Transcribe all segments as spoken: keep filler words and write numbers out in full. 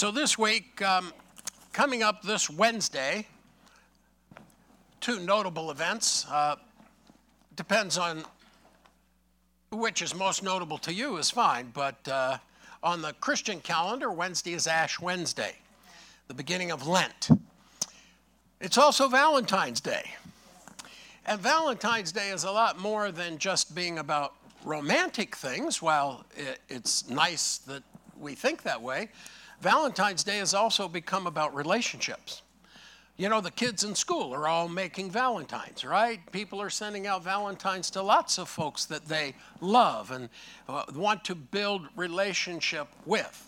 So this week, um, coming up this Wednesday, two notable events. Uh, depends on which is most notable to you is fine, but uh, on the Christian calendar, Wednesday is Ash Wednesday, the beginning of Lent. It's also Valentine's Day. And Valentine's Day is a lot more than just being about romantic things. While it, it's nice that we think that way, Valentine's Day has also become about relationships. You know, the kids in school are all making Valentines, right? People are sending out Valentines to lots of folks that they love and uh, want to build relationship with.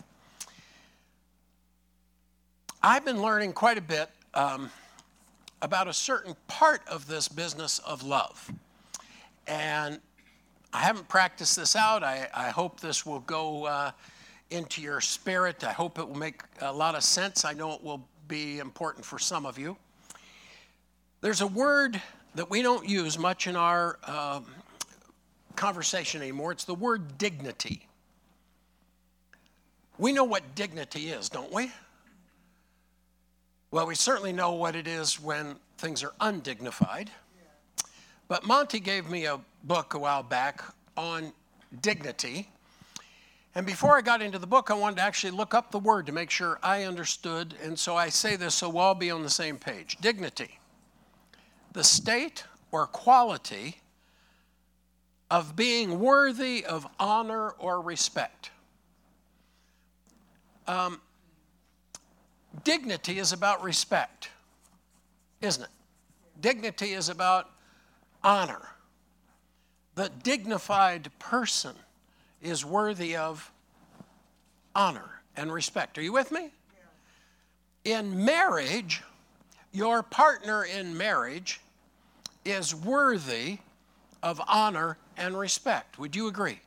I've been learning quite a bit um, about a certain part of this business of love. And I haven't practiced this out. I, I hope this will go uh, into your spirit. I hope it will make a lot of sense. I know it will be important for some of you. There's a word that we don't use much in our um, conversation anymore. It's the word dignity. We know what dignity is, don't we? Well, we certainly know what it is when things are undignified. But Monty gave me a book a while back on dignity. And before I got into the book, I wanted to actually look up the word to make sure I understood. And so I say this so we'll all be on the same page. Dignity, the state or quality of being worthy of honor or respect. Um, dignity is about respect, isn't it? Dignity is about honor. The dignified person is worthy of honor and respect. Are you with me? Yeah. In marriage, your partner in marriage is worthy of honor and respect. Would you agree?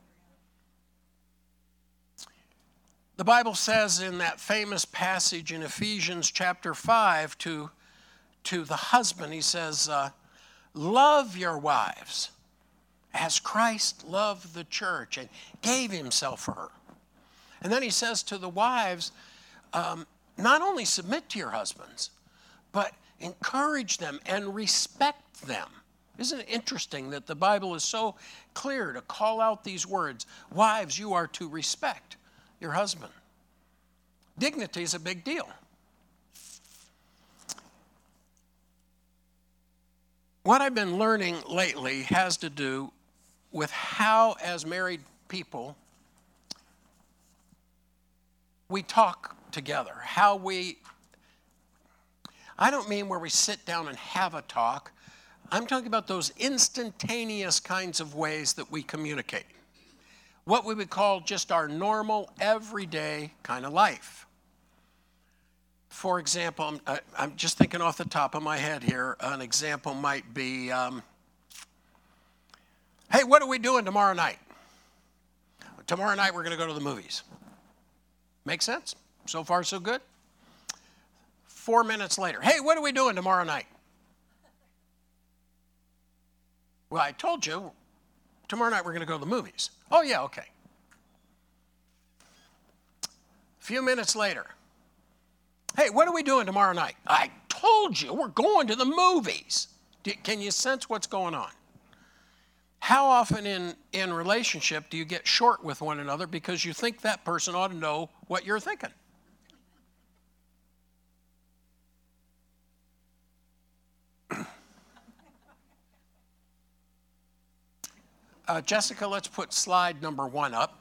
The Bible says in that famous passage in Ephesians chapter five to, to the husband, he says, uh, love your wives as Christ loved the church and gave himself for her. And then he says to the wives, um, not only submit to your husbands, but encourage them and respect them. Isn't it interesting that the Bible is so clear to call out these words? Wives, you are to respect your husband. Dignity is a big deal. What I've been learning lately has to do with how, as married people, we talk together, how we, I don't mean where we sit down and have a talk. I'm talking about those instantaneous kinds of ways that we communicate. What we would call just our normal, everyday kind of life. For example, I'm, I'm just thinking off the top of my head here, an example might be, um, hey, what are we doing tomorrow night? Tomorrow night we're going to go to the movies. Make sense? So far, so good? Four minutes later, hey, what are we doing tomorrow night? Well, I told you, tomorrow night we're going to go to the movies. Oh, yeah, okay. A few minutes later, hey, what are we doing tomorrow night? I told you we're going to the movies. Can you sense what's going on? How often in, in relationship do you get short with one another because you think that person ought to know what you're thinking? uh, Jessica, let's put slide number one up.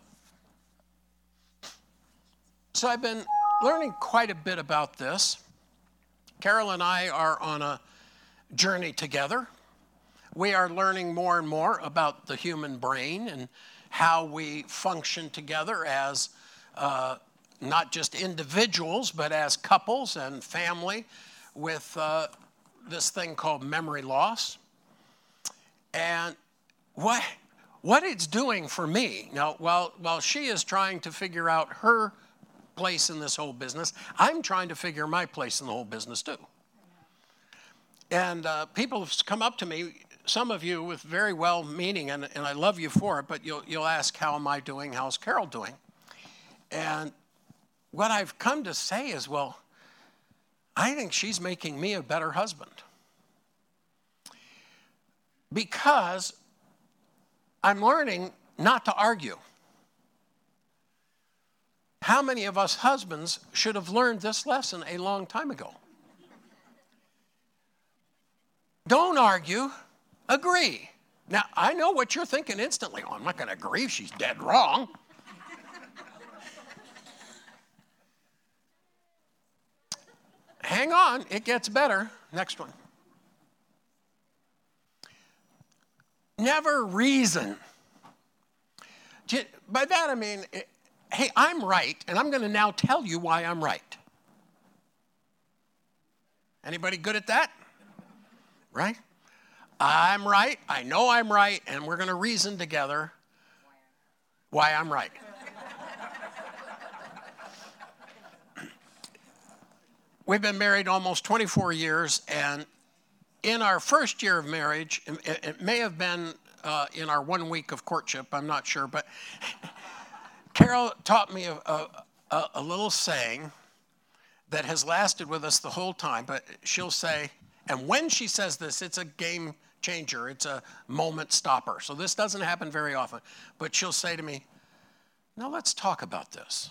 So I've been learning quite a bit about this. Carol and I are on a journey together. We are learning more and more about the human brain and how we function together as uh, not just individuals, but as couples and family with uh, this thing called memory loss. And what, what it's doing for me, now, while, while she is trying to figure out her place in this whole business, I'm trying to figure my place in the whole business too. And uh, people have come up to me, some of you with very well-meaning, and, and I love you for it, but you'll, you'll ask, how am I doing? How's Carol doing? And what I've come to say is, well, I think she's making me a better husband. Because I'm learning not to argue. How many of us husbands should have learned this lesson a long time ago? Don't argue, agree. Now, I know what you're thinking instantly. Oh, I'm not going to agree if she's dead wrong. Hang on, it gets better. Next one. Never reason. By that I mean, hey, I'm right, and I'm going to now tell you why I'm right. Anybody good at that? Right? I'm right, I know I'm right, and we're going to reason together why I'm right. We've been married almost twenty-four years, and in our first year of marriage, it, it may have been uh, in our one week of courtship, I'm not sure, but Carol taught me a, a, a little saying that has lasted with us the whole time, but she'll say, and when she says this, it's a game changer, it's a moment stopper. So this doesn't happen very often, but she'll say to me, now let's talk about this.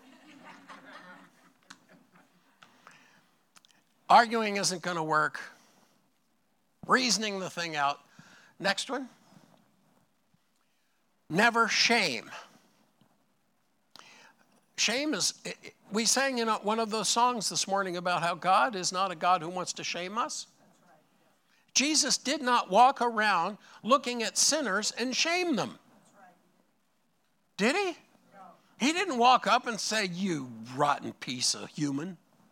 Arguing isn't going to work. Reasoning the thing out. Next one. Never shame. Shame is, we sang in one of those songs this morning about how God is not a God who wants to shame us. Jesus did not walk around looking at sinners and shame them. Did he? No. He didn't walk up and say, you rotten piece of human.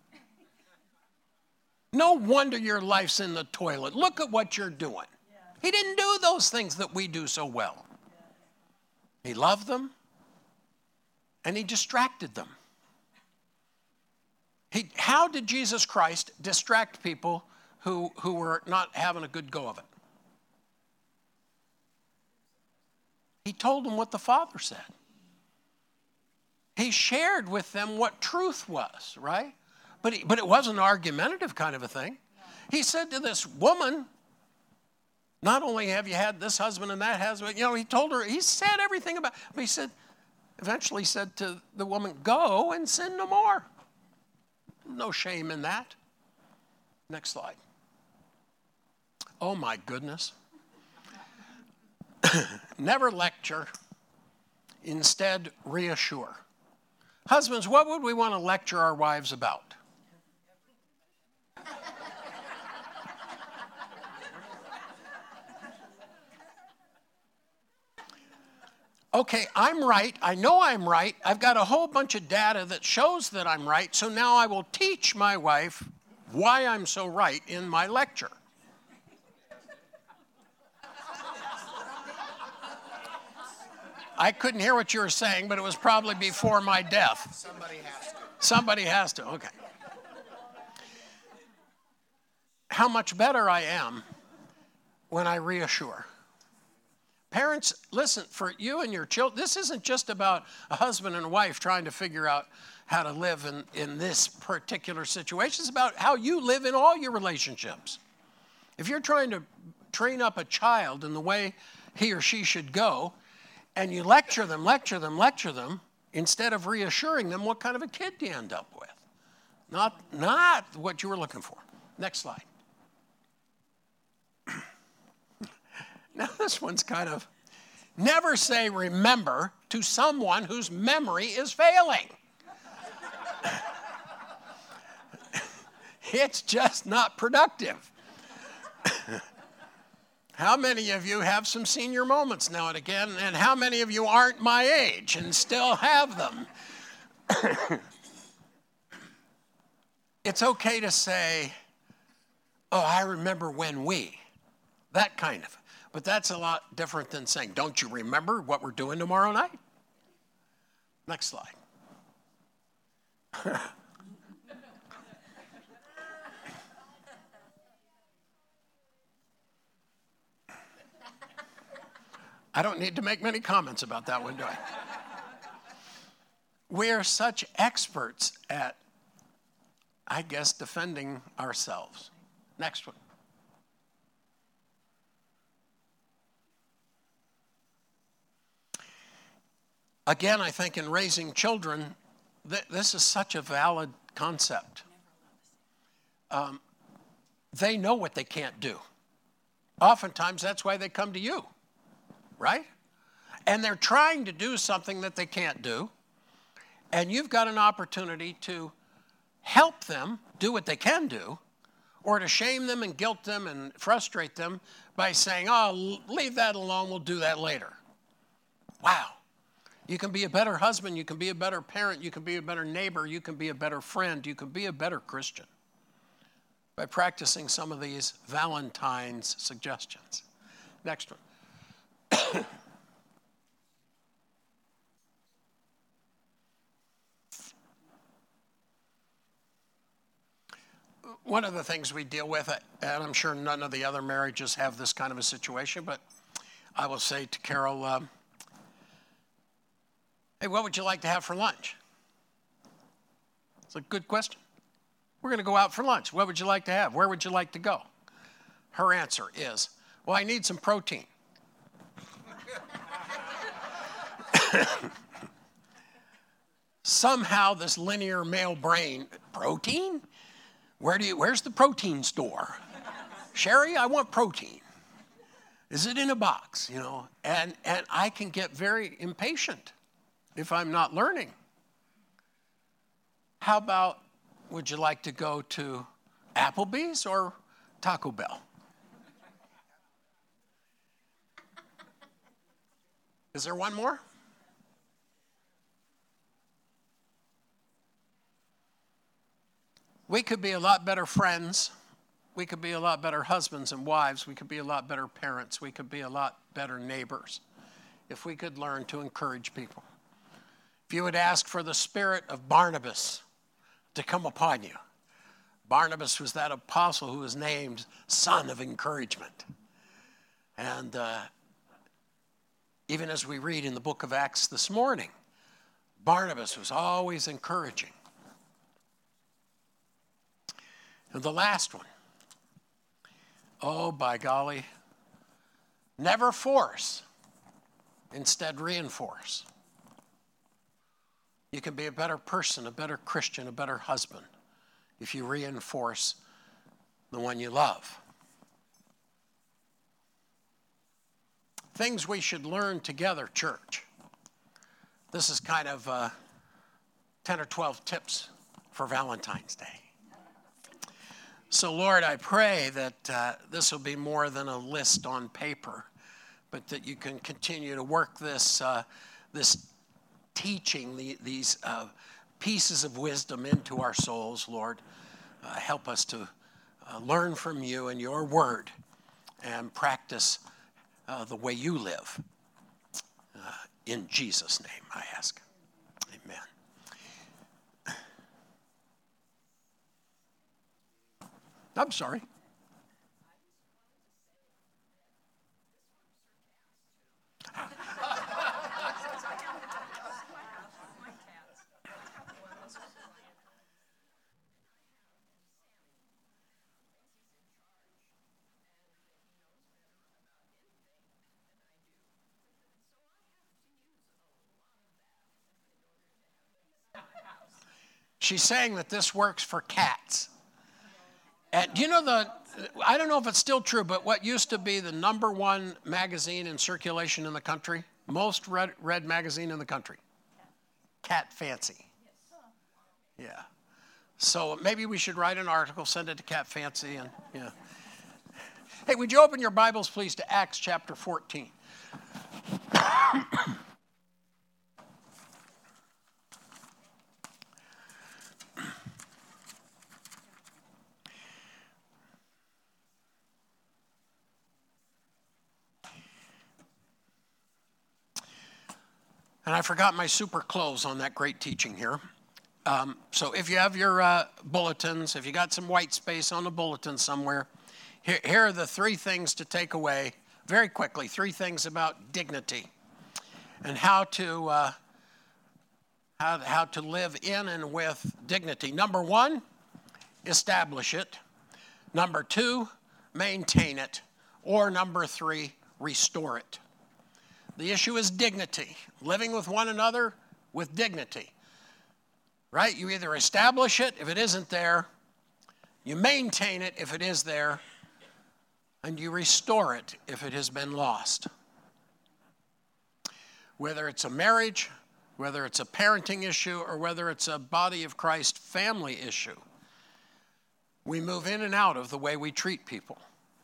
No wonder your life's in the toilet. Look at what you're doing. Yeah. He didn't do those things that we do so well. Yeah. He loved them, and he distracted them. He, how did Jesus Christ distract people who, who were not having a good go of it? He told them what the Father said. He shared with them what truth was, right? But, he, but it wasn't an argumentative kind of a thing. He said to this woman, not only have you had this husband and that husband, you know, he told her, he said everything about, but he said, eventually said to the woman, go and sin no more. No shame in that. Next slide. Oh my goodness. Never lecture, instead reassure. Husbands, what would we want to lecture our wives about? Okay, I'm right. I know I'm right. I've got a whole bunch of data that shows that I'm right. So now I will teach my wife why I'm so right in my lecture. I couldn't hear what you were saying, but it was probably before my death. Somebody has to. Somebody has to, okay. How much better I am when I reassure. Parents, listen, for you and your children, this isn't just about a husband and a wife trying to figure out how to live in, in this particular situation. It's about how you live in all your relationships. If you're trying to train up a child in the way he or she should go, and you lecture them, lecture them, lecture them, instead of reassuring them, what kind of a kid do you end up with? Not, not what you were looking for. Next slide. Now this one's kind of, never say remember to someone whose memory is failing. It's just not productive. How many of you have some senior moments now and again, and how many of you aren't my age and still have them? It's okay to say, oh, I remember when we, that kind of. But that's a lot different than saying, don't you remember what we're doing tomorrow night? Next slide. I don't need to make many comments about that one, do I? we're such experts at, I guess, defending ourselves. Next one. Again, I think in raising children, th- this is such a valid concept. Um, they know what they can't do. Oftentimes, that's why they come to you, right? And they're trying to do something that they can't do, and you've got an opportunity to help them do what they can do, or to shame them and guilt them and frustrate them by saying, oh, leave that alone, we'll do that later. Wow. You can be a better husband, you can be a better parent, you can be a better neighbor, you can be a better friend, you can be a better Christian by practicing some of these Valentine's suggestions. Next one. One of the things we deal with, and I'm sure none of the other marriages have this kind of a situation, but I will say to Carol, um, hey, what would you like to have for lunch? It's a good question. We're going to go out for lunch. What would you like to have? Where would you like to go? Her answer is, well, I need some protein. Somehow this linear male brain, protein? Where do you, where's the protein store? Sherry, I want protein. Is it in a box? You know, and, and I can get very impatient if I'm not learning. How about, would you like to go to Applebee's or Taco Bell? Is there one more? We could be a lot better friends. We could be a lot better husbands and wives. We could be a lot better parents. We could be a lot better neighbors if we could learn to encourage people. If you would ask for the spirit of Barnabas to come upon you. Barnabas was that apostle who was named son of encouragement. And uh, even as we read in the book of Acts this morning, Barnabas was always encouraging. And the last one, oh, by golly, never force, instead reinforce. You can be a better person, a better Christian, a better husband if you reinforce the one you love. Things we should learn together, church. This is kind of uh, ten or twelve tips for Valentine's Day. So, Lord, I pray that uh, this will be more than a list on paper, but that you can continue to work this uh, this teaching, the, these uh, pieces of wisdom into our souls, Lord. Uh, help us to uh, learn from you and your word and practice uh, the way you live. Uh, in Jesus' name, I ask. Amen. I'm sorry. She's saying that this works for cats. And do you know the, I don't know if it's still true, but what used to be the number one magazine in circulation in the country, most read, read magazine in the country, Cat Fancy. Yeah. So maybe we should write an article, send it to Cat Fancy, and yeah. Hey, would you open your Bibles, please, to Acts chapter fourteen? And I forgot my super clothes on that great teaching here. Um, so if you have your uh, bulletins, if you got some white space on the bulletin somewhere, here, here are the three things to take away very quickly. Three things about dignity and how to uh, how, how to live in and with dignity. Number one, establish it. Number two, maintain it. Or number three, restore it. The issue is dignity, living with one another with dignity. Right? You either establish it if it isn't there, you maintain it if it is there, and you restore it if it has been lost. Whether it's a marriage, whether it's a parenting issue, or whether it's a body of Christ family issue, we move in and out of the way we treat people.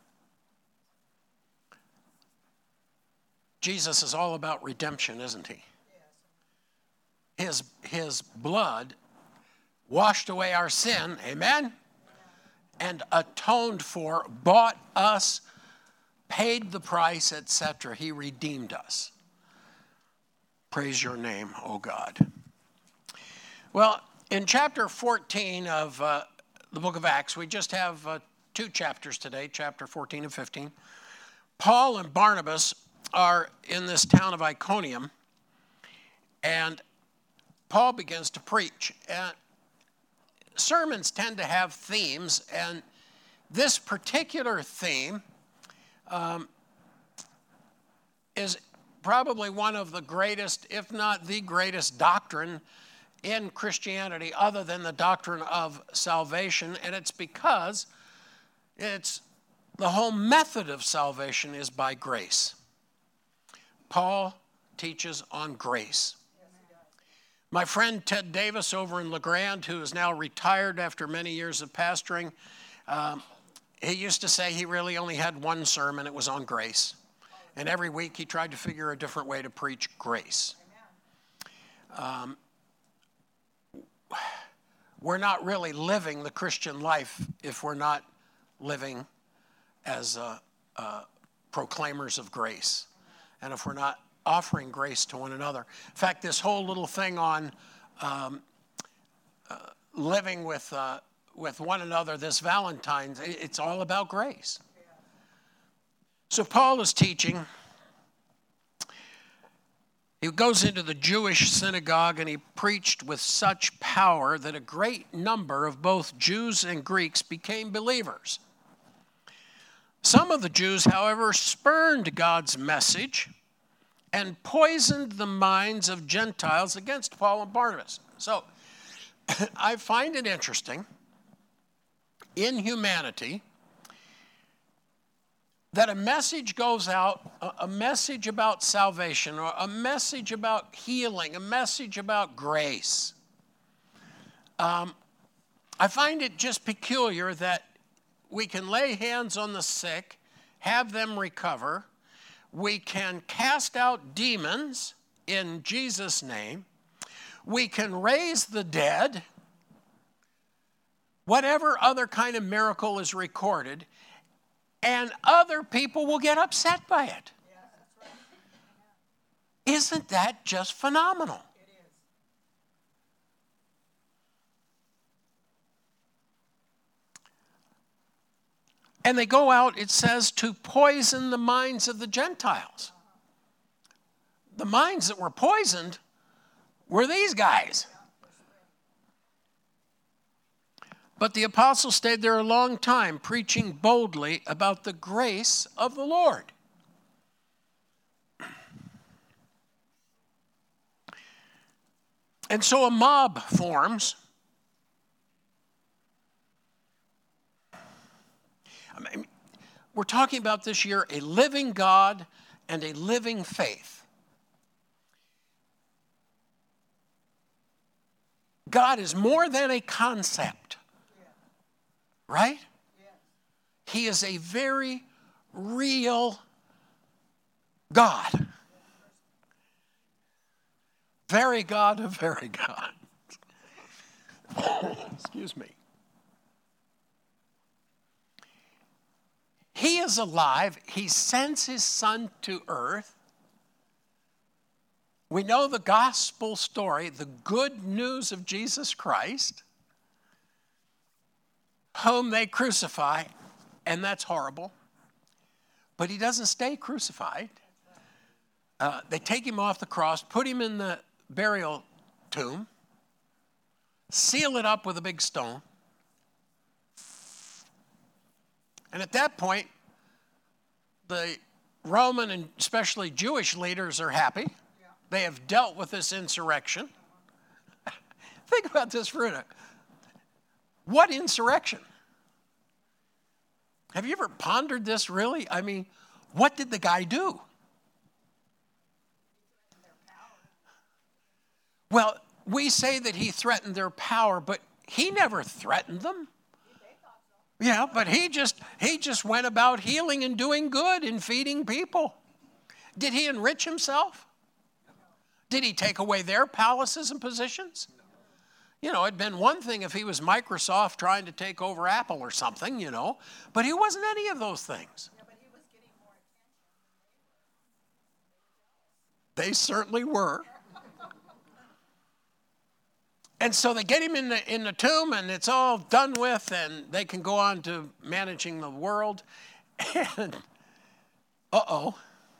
Jesus is all about redemption, isn't he? His, his blood washed away our sin, amen? And atoned for, bought us, paid the price, et cetera. He redeemed us. Praise your name, O God. Well, in chapter fourteen of uh, the book of Acts, we just have uh, two chapters today, chapter fourteen and fifteen. Paul and Barnabas are in this town of Iconium, and Paul begins to preach. And sermons tend to have themes, and this particular theme um, is probably one of the greatest, if not the greatest doctrine in Christianity other than the doctrine of salvation, and it's because it's the whole method of salvation is by grace. Paul teaches on grace. My friend Ted Davis over in La Grande, who is now retired after many years of pastoring, um, he used to say he really only had one sermon. It was on grace. And every week he tried to figure a different way to preach grace. Um, we're not really living the Christian life if we're not living as uh, uh, proclaimers of grace. And if we're not offering grace to one another. In fact, this whole little thing on um, uh, living with, uh, with one another this Valentine's, it's all about grace. So Paul is teaching. He goes into the Jewish synagogue and he preached with such power that a great number of both Jews and Greeks became believers. Some of the Jews, however, spurned God's message and poisoned the minds of Gentiles against Paul and Barnabas. So I find it interesting in humanity that a message goes out, a message about salvation, or a message about healing, a message about grace. Um, I find it just peculiar that we can lay hands on the sick, have them recover. We can cast out demons in Jesus' name. We can raise the dead. Whatever other kind of miracle is recorded, and other people will get upset by it. Yeah, that's right. Isn't that just phenomenal? It is. And they go out, it says, to poison the minds of the Gentiles. Uh-huh. The minds that were poisoned were these guys. But the apostles stayed there a long time, preaching boldly about the grace of the Lord. And so a mob forms. I mean, we're talking about this year a living God and a living faith. God is more than a concept. Right? Yes. He is a very real God. Very God of very God. Excuse me. He is alive. He sends his son to earth. We know the gospel story, the good news of Jesus Christ, whom they crucify, and that's horrible. But he doesn't stay crucified. Uh, they take him off the cross, put him in the burial tomb, seal it up with a big stone, and at that point, the Roman and especially Jewish leaders are happy. Yeah. They have dealt with this insurrection. Think about this for a minute. What insurrection? Have you ever pondered this really? I mean, what did the guy do? Well, we say that he threatened their power, but he never threatened them. Yeah, but he just he just went about healing and doing good and feeding people. Did he enrich himself? Did he take away their palaces and positions? You know, it'd been one thing if he was Microsoft trying to take over Apple or something, you know, but he wasn't any of those things. Yeah, but he was getting more attention. They certainly were. And so they get him in the in the tomb, and it's all done with, and they can go on to managing the world. And uh-oh,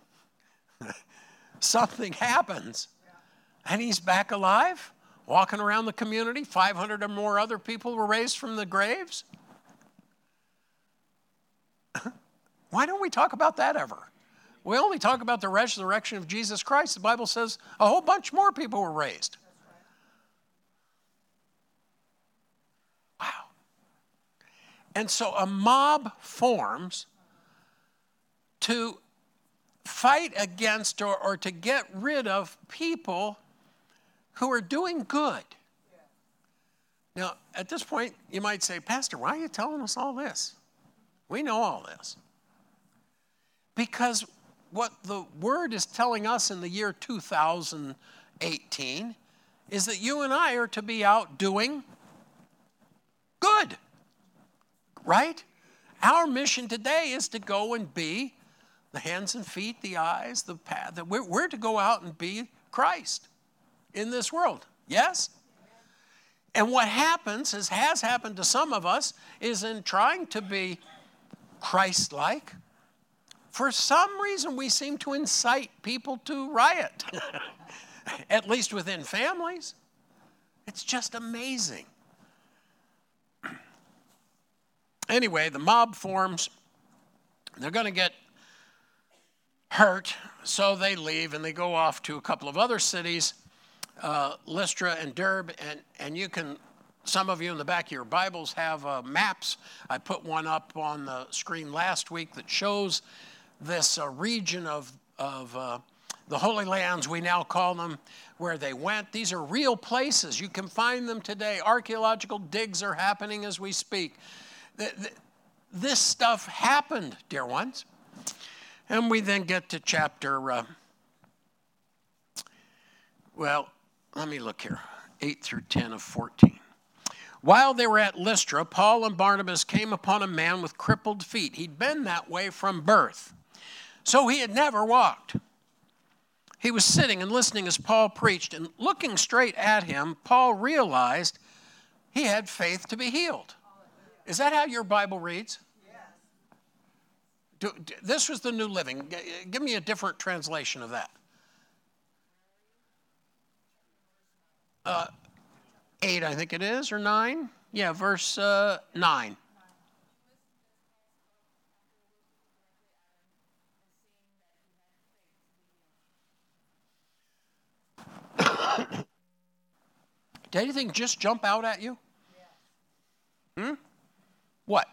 something happens. And he's back alive, walking around the community. five hundred or more other people were raised from the graves. Why don't we talk about that ever? We only talk about the resurrection of Jesus Christ. The Bible says a whole bunch more people were raised. Wow. And so a mob forms to fight against or, or to get rid of people who are doing good. Now, at this point, you might say, Pastor, why are you telling us all this? We know all this. Because what the Word is telling us in the year two thousand eighteen is that you and I are to be out doing good, right? Our mission today is to go and be the hands and feet, the eyes, the path. We're, we're to go out and be Christ in this world, yes? And what happens, is has happened to some of us, is in trying to be Christ-like, for some reason we seem to incite people to riot, at least within families. It's just amazing. Anyway, the mob forms. They're going to get hurt, so they leave and they go off to a couple of other cities, uh, Lystra and Derbe, and, and you can, some of you in the back of your Bibles have uh, maps. I put one up on the screen last week that shows this uh, region of, of uh, the Holy Lands, we now call them, where they went. These are real places. You can find them today. Archaeological digs are happening as we speak. This stuff happened, dear ones. And we then get to chapter, uh, well, let me look here, eight through ten of fourteen. While they were at Lystra, Paul and Barnabas came upon a man with crippled feet. He'd been that way from birth, so he had never walked. He was sitting and listening as Paul preached, and looking straight at him, Paul realized he had faith to be healed. Is that how your Bible reads? Yes. Do, do, this was the New Living. G- give me a different translation of that. Uh, eight, I think it is, or nine? Yeah, verse uh, nine. Did anything just jump out at you? Hmm? What?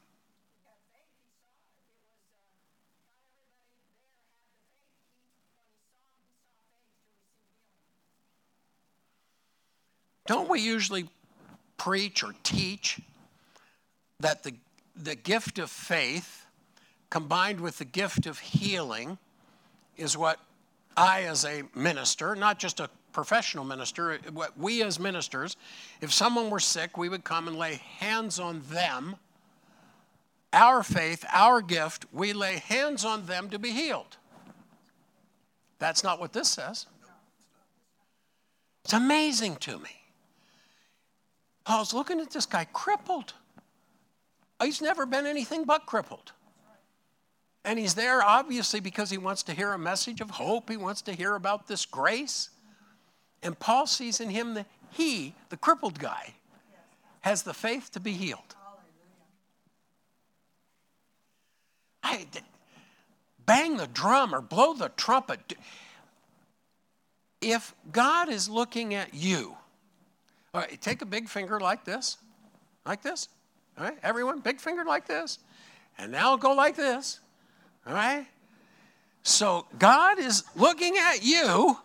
Don't we usually preach or teach that the, the gift of faith combined with the gift of healing is what I, as a minister, not just a professional minister, what we as ministers, if someone were sick, we would come and lay hands on them. Our faith, our gift, we lay hands on them to be healed. That's not what this says. It's amazing to me. Paul's looking at this guy crippled. He's never been anything but crippled. And he's there obviously because he wants to hear a message of hope. He wants to hear about this grace. And Paul sees in him that he, the crippled guy, has the faith to be healed. I, bang the drum or blow the trumpet. If God is looking at you, all right, take a big finger like this, like this. All right, everyone, big finger like this. And now go like this. All right? So God is looking at you.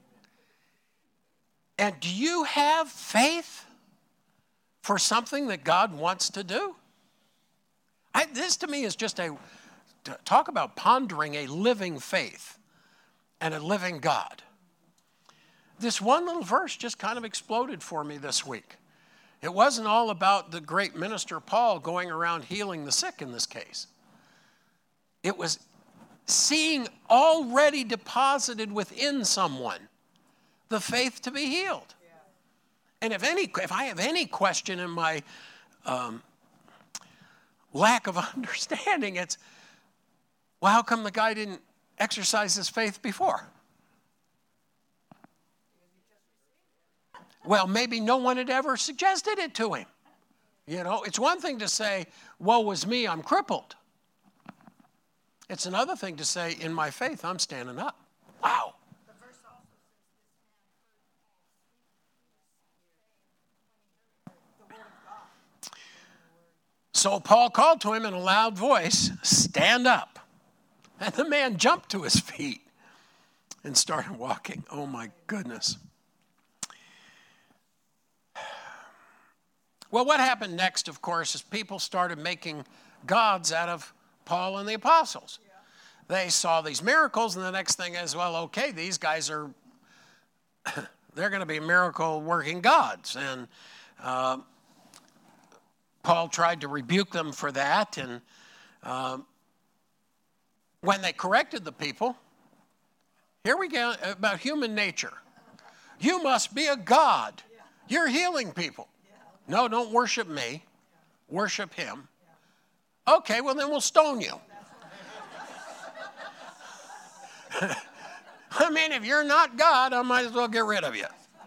And do you have faith for something that God wants to do? I, this to me is just a, talk about pondering a living faith and a living God. This one little verse just kind of exploded for me this week. It wasn't all about the great minister Paul going around healing the sick in this case. It was seeing already deposited within someone the faith to be healed. Yeah. And if any, if I have any question in my um, lack of understanding, it's, well, how come the guy didn't exercise his faith before? Well, maybe no one had ever suggested it to him. You know, it's one thing to say, woe is me, I'm crippled. It's another thing to say, in my faith, I'm standing up. Wow. So Paul called to him in a loud voice, stand up. And the man jumped to his feet and started walking. Oh my goodness. Well, what happened next, of course, is people started making gods out of Paul and the apostles. Yeah. They saw these miracles, and the next thing is, well, okay, these guys are, they're going to be miracle-working gods. And uh, Paul tried to rebuke them for that, and uh, when they corrected the people, here we go about human nature. You must be a god. You're healing people. No, don't worship me. Worship him. Okay, well then we'll stone you. I mean, if you're not God, I might as well get rid of you.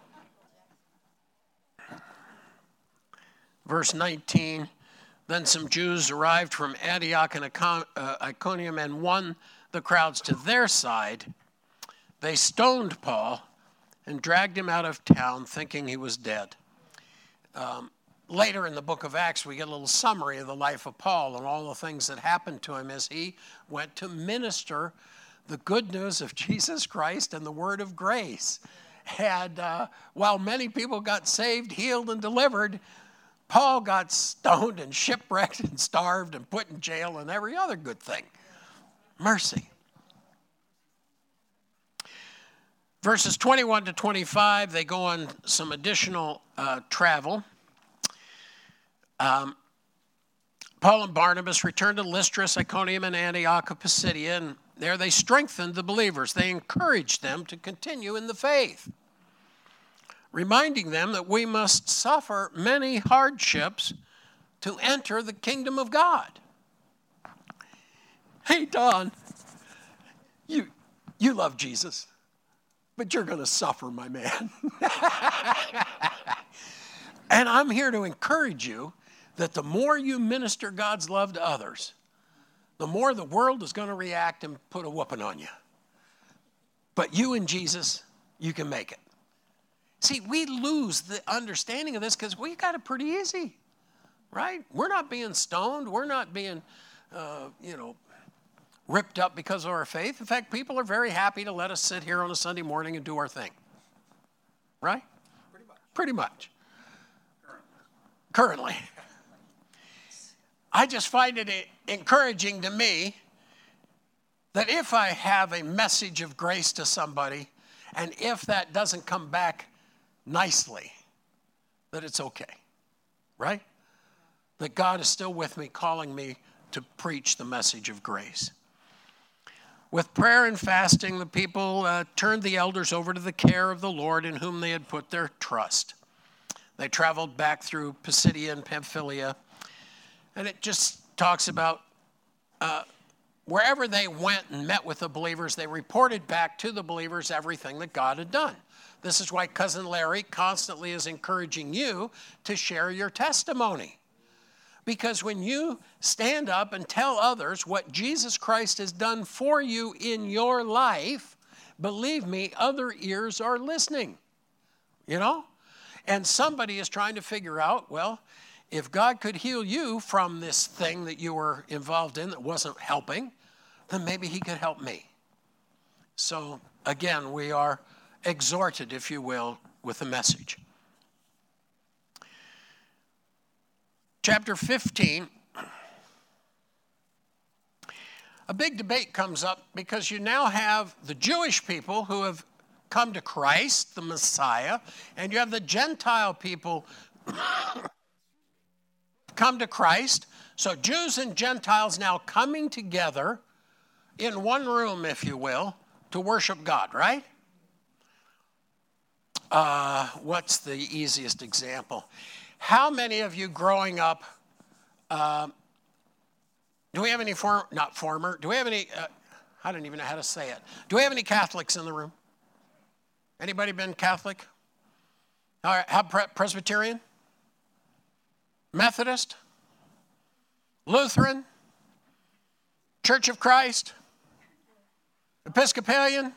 Verse nineteen, then some Jews arrived from Antioch and Iconium and won the crowds to their side. They stoned Paul and dragged him out of town thinking he was dead. Um, later in the book of Acts, we get a little summary of the life of Paul and all the things that happened to him as he went to minister the good news of Jesus Christ and the word of grace. And uh, while many people got saved, healed, and delivered, Paul got stoned and shipwrecked and starved and put in jail and every other good thing. Mercy. Verses twenty-one to twenty-five, they go on some additional uh, travel. Um, Paul and Barnabas returned to Lystra, Iconium, and Antioch of Pisidia, and there they strengthened the believers. They encouraged them to continue in the faith, reminding them that we must suffer many hardships to enter the kingdom of God. Hey, Don, you, you love Jesus, but you're going to suffer, my man. And I'm here to encourage you that the more you minister God's love to others, the more the world is going to react and put a whooping on you. But you and Jesus, you can make it. See, we lose the understanding of this because we got it pretty easy, right? We're not being stoned. We're not being, uh, you know, ripped up because of our faith. In fact, people are very happy to let us sit here on a Sunday morning and do our thing, right? Pretty much. Pretty much. Currently. Currently. I just find it encouraging to me that if I have a message of grace to somebody, and if that doesn't come back nicely, that it's okay, right? That God is still with me, calling me to preach the message of grace. With prayer and fasting, the people uh, turned the elders over to the care of the Lord in whom they had put their trust. They traveled back through Pisidia and Pamphylia, and it just talks about uh, wherever they went and met with the believers, they reported back to the believers everything that God had done. This is why Cousin Larry constantly is encouraging you to share your testimony. Because when you stand up and tell others what Jesus Christ has done for you in your life, believe me, other ears are listening, you know? And somebody is trying to figure out, well, if God could heal you from this thing that you were involved in that wasn't helping, then maybe he could help me. So again, we are exhorted, if you will, with the message. Chapter fifteen, a big debate comes up because you now have the Jewish people who have come to Christ, the Messiah, and you have the Gentile people come to Christ. So Jews and Gentiles now coming together in one room, if you will, to worship God, right? Uh, what's the easiest example? How many of you growing up, uh, do we have any, form, not former, do we have any, uh, I don't even know how to say it. Do we have any Catholics in the room? Anybody been Catholic? All right, how pre- Presbyterian? Methodist? Lutheran? Church of Christ? Episcopalian?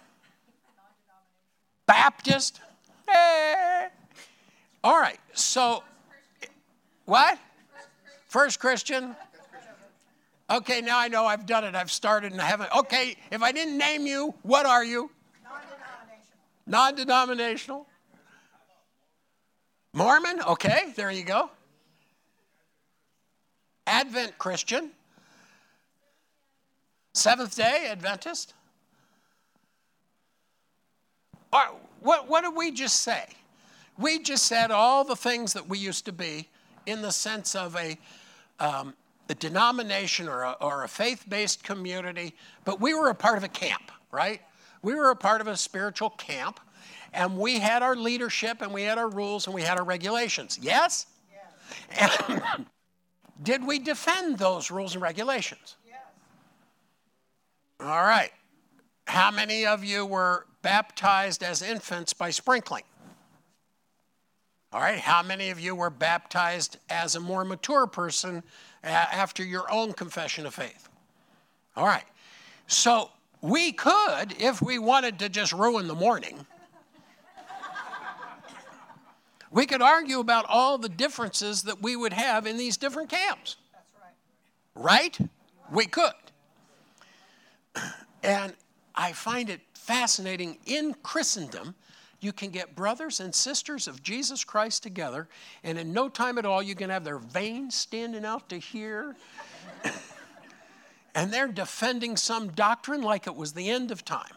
Baptist? Eh. All right, so, what? First Christian? Okay, now I know I've done it. I've started and I haven't. Okay, if I didn't name you, what are you? Non-denominational. Non-denominational? Mormon? Okay, there you go. Advent Christian? Seventh Day Adventist? Or, what, what did we just say? We just said all the things that we used to be in the sense of a, um, a denomination or a, or a faith-based community, but we were a part of a camp, right? We were a part of a spiritual camp, and we had our leadership, and we had our rules, and we had our regulations. Yes? Yes. And did we defend those rules and regulations? Yes. All right. How many of you were baptized as infants by sprinkling? All right, how many of you were baptized as a more mature person after your own confession of faith? All right, so we could, if we wanted to just ruin the morning, we could argue about all the differences that we would have in these different camps. That's right. Right? We could. And I find it fascinating in Christendom, you can get brothers and sisters of Jesus Christ together, and in no time at all, you can have their veins standing out to here, and they're defending some doctrine like it was the end of time.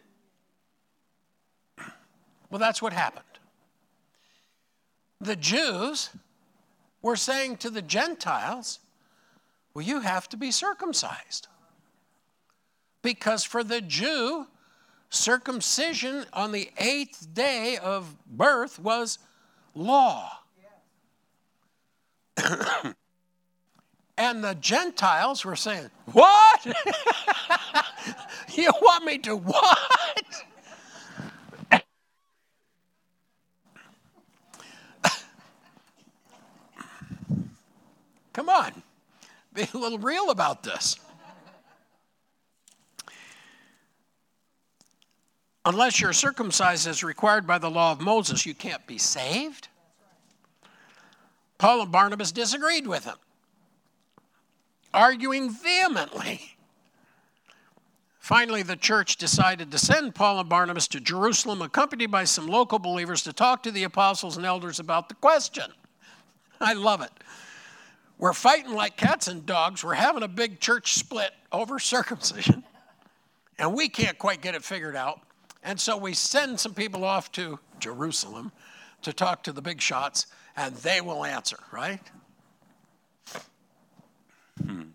Well, that's what happened. The Jews were saying to the Gentiles, well, you have to be circumcised. Because for the Jew, circumcision on the eighth day of birth was law. Yeah. And the Gentiles were saying, what? You want me to what? Come on, be a little real about this. Unless you're circumcised as required by the law of Moses, you can't be saved. Paul and Barnabas disagreed with him, arguing vehemently. Finally, the church decided to send Paul and Barnabas to Jerusalem, accompanied by some local believers, to talk to the apostles and elders about the question. I love it. We're fighting like cats and dogs. We're having a big church split over circumcision, and we can't quite get it figured out. And so we send some people off to Jerusalem to talk to the big shots, and they will answer, right? Hmm.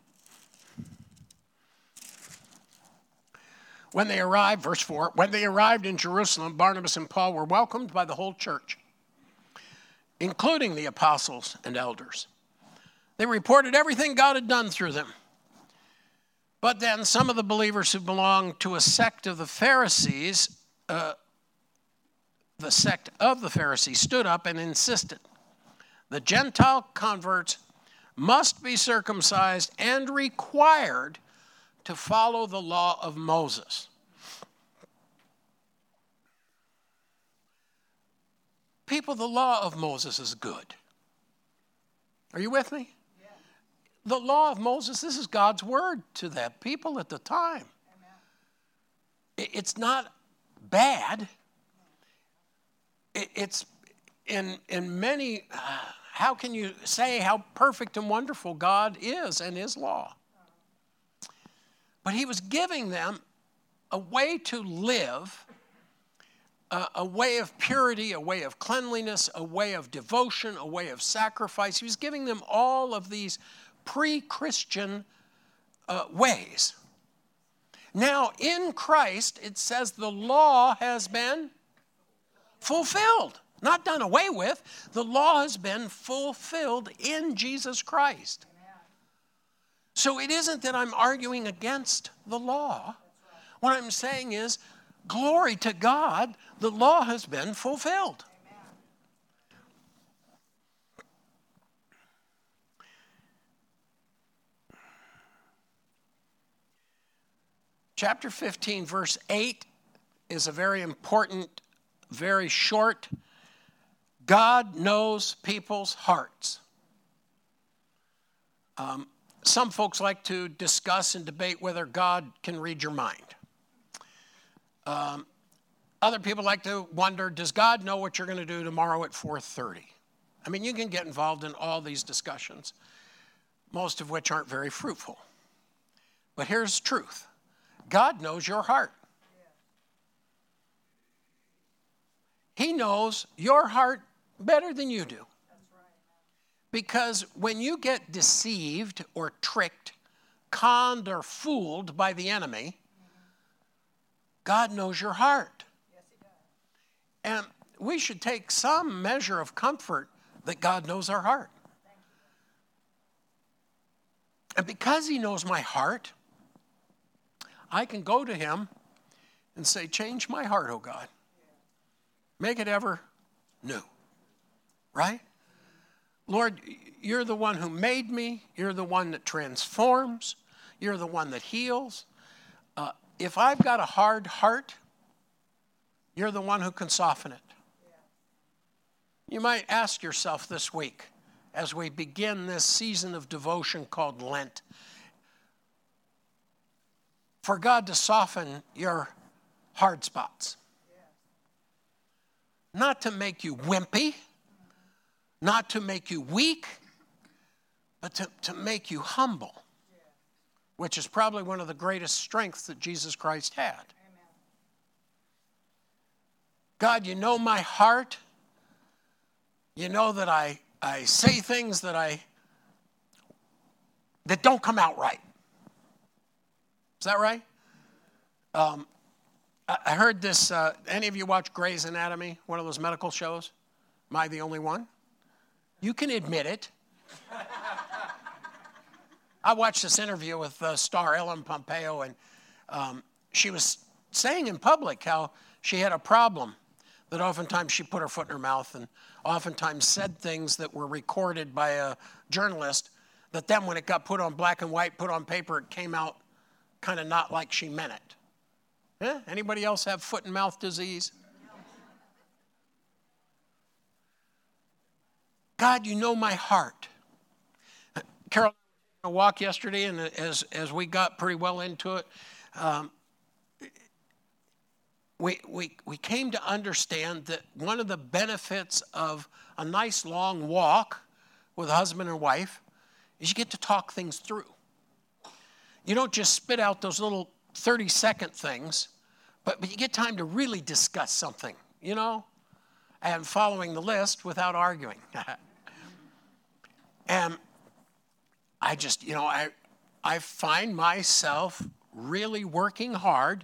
When they arrived, verse four, when they arrived in Jerusalem, Barnabas and Paul were welcomed by the whole church, including the apostles and elders. They reported everything God had done through them. But then some of the believers who belonged to a sect of the Pharisees, uh, the sect of the Pharisees, stood up and insisted the Gentile converts must be circumcised and required to follow the law of Moses. People, the law of Moses is good. Are you with me? Yeah. The law of Moses, this is God's word to the people at the time. Amen. It's not bad. It's in, in many, uh, how can you say how perfect and wonderful God is and his law? But he was giving them a way to live, a, a way of purity, a way of cleanliness, a way of devotion, a way of sacrifice. He was giving them all of these pre-Christian uh, ways. Now, in Christ, it says the law has been fulfilled, not done away with. The law has been fulfilled in Jesus Christ. So it isn't that I'm arguing against the law. What I'm saying is, glory to God, the law has been fulfilled. Chapter fifteen, verse eight is a very important, very short. God knows people's hearts. Um, some folks like to discuss and debate whether God can read your mind. Um, other people like to wonder, does God know what you're going to do tomorrow at four thirty? I mean, you can get involved in all these discussions, most of which aren't very fruitful. But here's the truth. God knows your heart. He knows your heart better than you do. Because when you get deceived or tricked, conned or fooled by the enemy, God knows your heart. Yes, he does. And we should take some measure of comfort that God knows our heart. And because he knows my heart, I can go to him and say, change my heart, oh God. Make it ever new. Right? Lord, you're the one who made me. You're the one that transforms. You're the one that heals. Uh, if I've got a hard heart, you're the one who can soften it. You might ask yourself this week, as we begin this season of devotion called Lent, for God to soften your hard spots. Not to make you wimpy, not to make you weak, but to, to make you humble, which is probably one of the greatest strengths that Jesus Christ had. Amen. God, you know my heart. You know that I, I say things that I that don't come out right. Is that right? Um, I, I heard this. Uh, any of you watch Grey's Anatomy, one of those medical shows? Am I the only one? You can admit it. I watched this interview with uh, star Ellen Pompeo, and um, she was saying in public how she had a problem, that oftentimes she put her foot in her mouth and oftentimes said things that were recorded by a journalist that then when it got put on black and white, put on paper, it came out kind of not like she meant it. Eh? Anybody else have foot and mouth disease? God, you know my heart. Carol, a walk yesterday, and as as we got pretty well into it, um, we we we came to understand that one of the benefits of a nice long walk with a husband and wife is you get to talk things through. You don't just spit out those little thirty second things, but but you get time to really discuss something, you know, and following the list without arguing. And I just, you know, I I find myself really working hard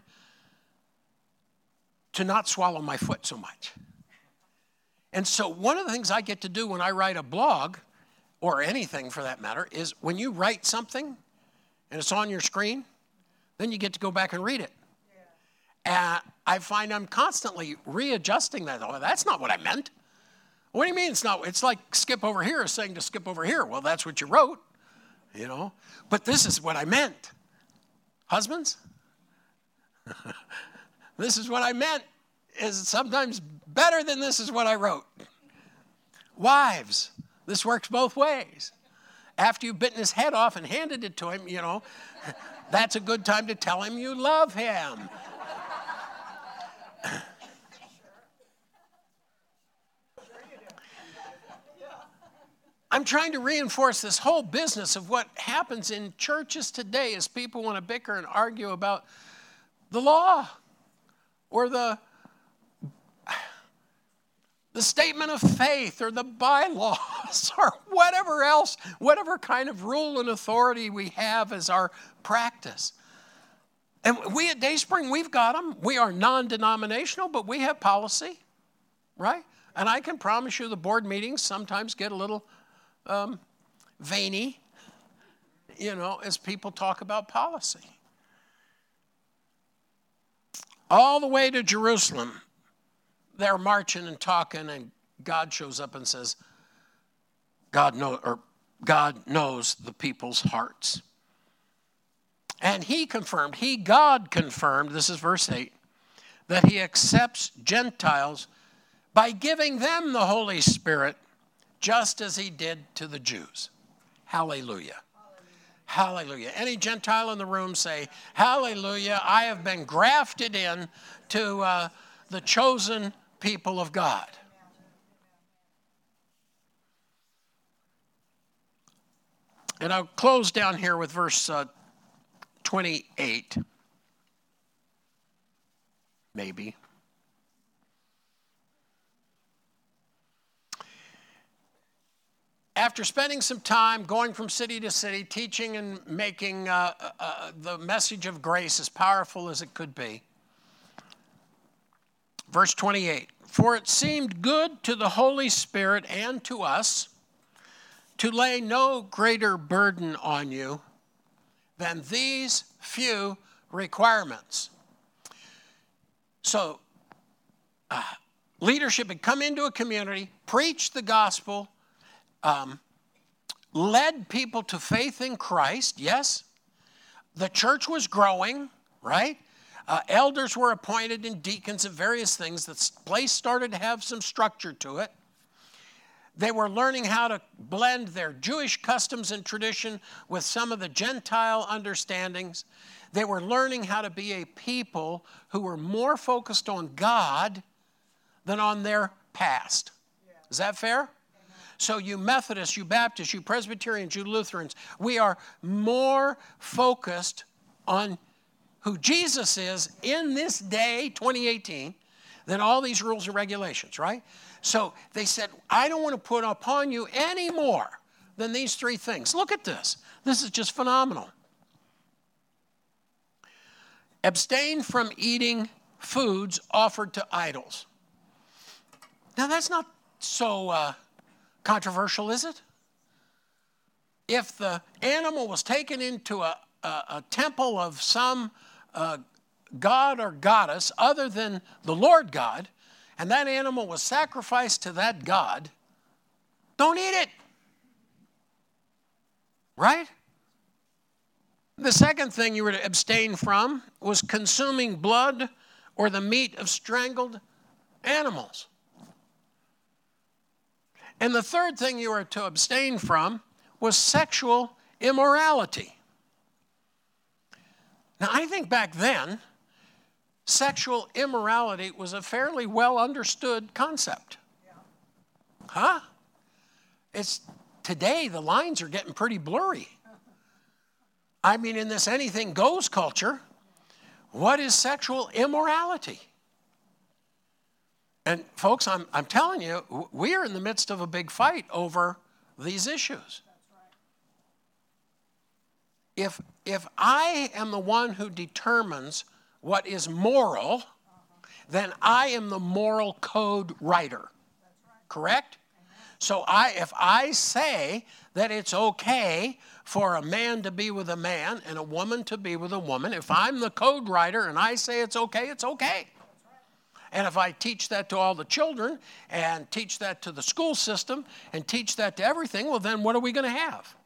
to not swallow my foot so much. And so one of the things I get to do when I write a blog, or anything for that matter, is when you write something and it's on your screen, then you get to go back and read it. And I find I'm constantly readjusting that. Oh, that's not what I meant. What do you mean it's not? It's like skip over here is saying to skip over here. Well, that's what you wrote, you know. But this is what I meant. Husbands, this is what I meant is sometimes better than this is what I wrote. Wives, this works both ways. After you've bitten his head off and handed it to him, you know, that's a good time to tell him you love him. I'm trying to reinforce this whole business of what happens in churches today is people want to bicker and argue about the law or the, the statement of faith or the bylaws or whatever else, whatever kind of rule and authority we have as our practice. And we at Dayspring, we've got them. We are non-denominational, but we have policy, right? And I can promise you the board meetings sometimes get a little Um, veiny, you know, as people talk about policy. All the way to Jerusalem, they're marching and talking, and God shows up and says, God know, or God knows the people's hearts. And he confirmed, he, God confirmed, this is verse eight, that he accepts Gentiles by giving them the Holy Spirit just as he did to the Jews. Hallelujah. Hallelujah. Hallelujah. Any Gentile in the room say, hallelujah, I have been grafted in to uh, the chosen people of God. And I'll close down here with verse uh, twenty-eight. Maybe. After spending some time going from city to city, teaching and making uh, uh, the message of grace as powerful as it could be. Verse twenty-eight, for it seemed good to the Holy Spirit and to us to lay no greater burden on you than these few requirements. So, uh, leadership had come into a community, preached the gospel, Um, led people to faith in Christ, yes. The church was growing, right? Uh, elders were appointed and deacons and various things. The place started to have some structure to it. They were learning how to blend their Jewish customs and tradition with some of the Gentile understandings. They were learning how to be a people who were more focused on God than on their past. Yeah. Is that fair? So you Methodists, you Baptists, you Presbyterians, you Lutherans, we are more focused on who Jesus is in this day, twenty eighteen, than all these rules and regulations, right? So they said, I don't want to put upon you any more than these three things. Look at this. This is just phenomenal. Abstain from eating foods offered to idols. Now that's not so uh, controversial, is it? If the animal was taken into a, a, a temple of some uh, god or goddess other than the Lord God, and that animal was sacrificed to that god, don't eat it. Right? The second thing you were to abstain from was consuming blood or the meat of strangled animals. And the third thing you were to abstain from was sexual immorality. Now, I think back then, sexual immorality was a fairly well understood concept. Huh? It's today the lines are getting pretty blurry. I mean, in this anything goes culture, what is sexual immorality? And folks, I'm, I'm telling you, we are in the midst of a big fight over these issues. If, if I am the one who determines what is moral, then I am the moral code writer. Correct? So I, if I say that it's okay for a man to be with a man and a woman to be with a woman. If I'm the code writer and I say it's okay, it's okay. And if I teach that to all the children and teach that to the school system and teach that to everything, well, then what are we going to have?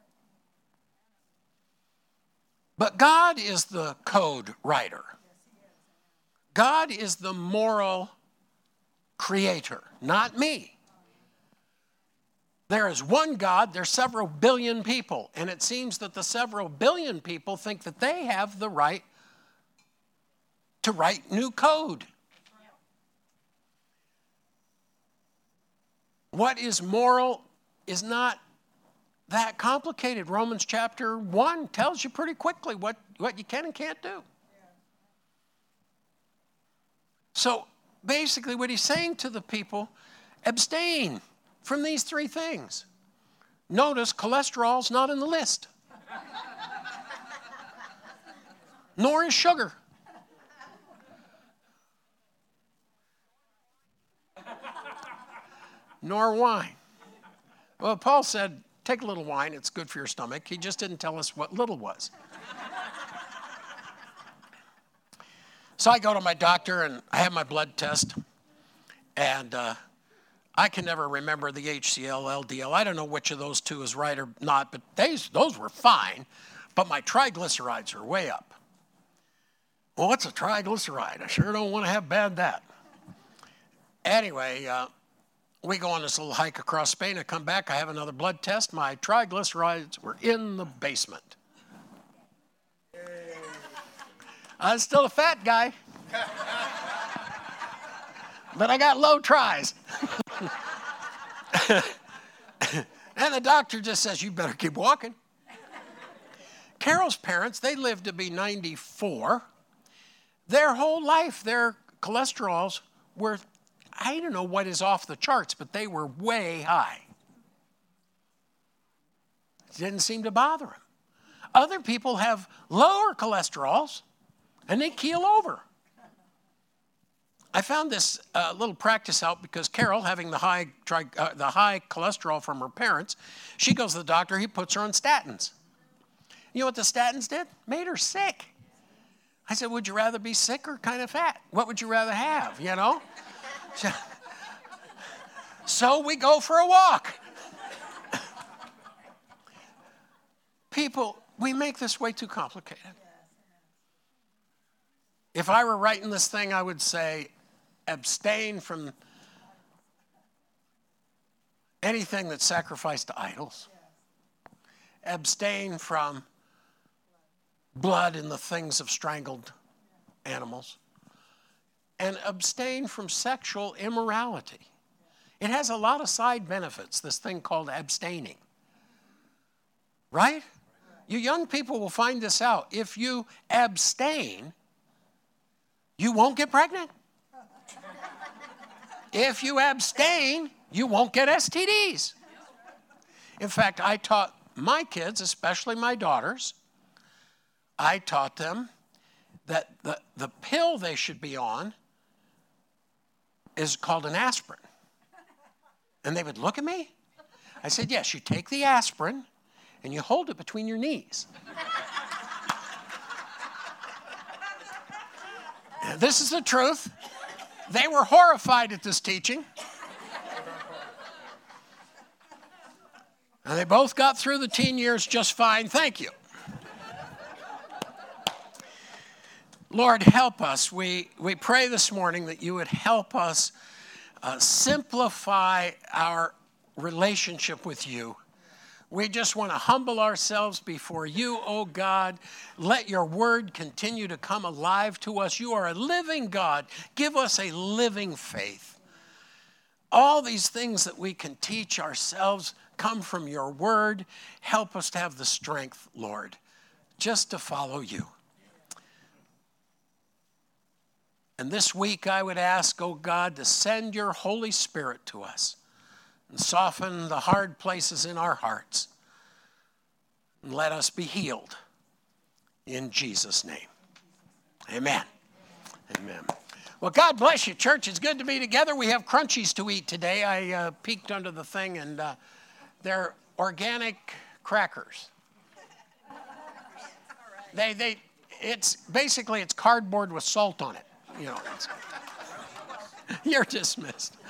But God is the code writer. God is the moral creator, not me. There is one God, there's several billion people, and it seems that the several billion people think that they have the right to write new code. What is moral is not that complicated. Romans chapter one tells you pretty quickly what, what you can and can't do. So basically what he's saying to the people, abstain from these three things. Notice cholesterol's not in the list. Nor is sugar. Nor wine. Well, Paul said, take a little wine, it's good for your stomach. He just didn't tell us what little was. So I go to my doctor and I have my blood test. And uh, I can never remember the H C L, L D L. I don't know which of those two is right or not, but they, those were fine. But my triglycerides are way up. Well, what's a triglyceride? I sure don't want to have bad that. Anyway, uh, we go on this little hike across Spain. I come back. I have another blood test. My triglycerides were in the basement. I'm still a fat guy. But I got low tries. And the doctor just says, you better keep walking. Carol's parents, they lived to be ninety-four. Their whole life, their cholesterols were, I don't know what is off the charts, but they were way high. It didn't seem to bother them. Other people have lower cholesterols, and they keel over. I found this uh, little practice out because Carol, having the high, tri- uh, the high cholesterol from her parents, she goes to the doctor, he puts her on statins. You know what the statins did? Made her sick. I said, would you rather be sick or kind of fat? What would you rather have, you know? So we go for a walk. People, we make this way too complicated. If I were writing this thing, I would say, abstain from anything that's sacrificed to idols. Abstain from blood in the things of strangled animals. And abstain from sexual immorality. It has a lot of side benefits, this thing called abstaining. Right? You young people will find this out. If you abstain, you won't get pregnant. If you abstain, you won't get S T Ds. In fact, I taught my kids, especially my daughters, I taught them that the, the pill they should be on is called an aspirin. And they would look at me. I said, yes, you take the aspirin and you hold it between your knees. This is the truth. They were horrified at this teaching. And they both got through the teen years just fine. Thank you. Lord, help us. We, we pray this morning that you would help us uh, simplify our relationship with you. We just want to humble ourselves before you, oh God. Let your word continue to come alive to us. You are a living God. Give us a living faith. All these things that we can teach ourselves come from your word. Help us to have the strength, Lord, just to follow you. And this week I would ask, oh God, to send your Holy Spirit to us and soften the hard places in our hearts. And let us be healed in Jesus' name. Amen. Amen. Well, God bless you, church. It's good to be together. We have crunchies to eat today. I uh, peeked under the thing, and uh, they're organic crackers. They, they, it's basically it's cardboard with salt on it. You know, it's, you're dismissed.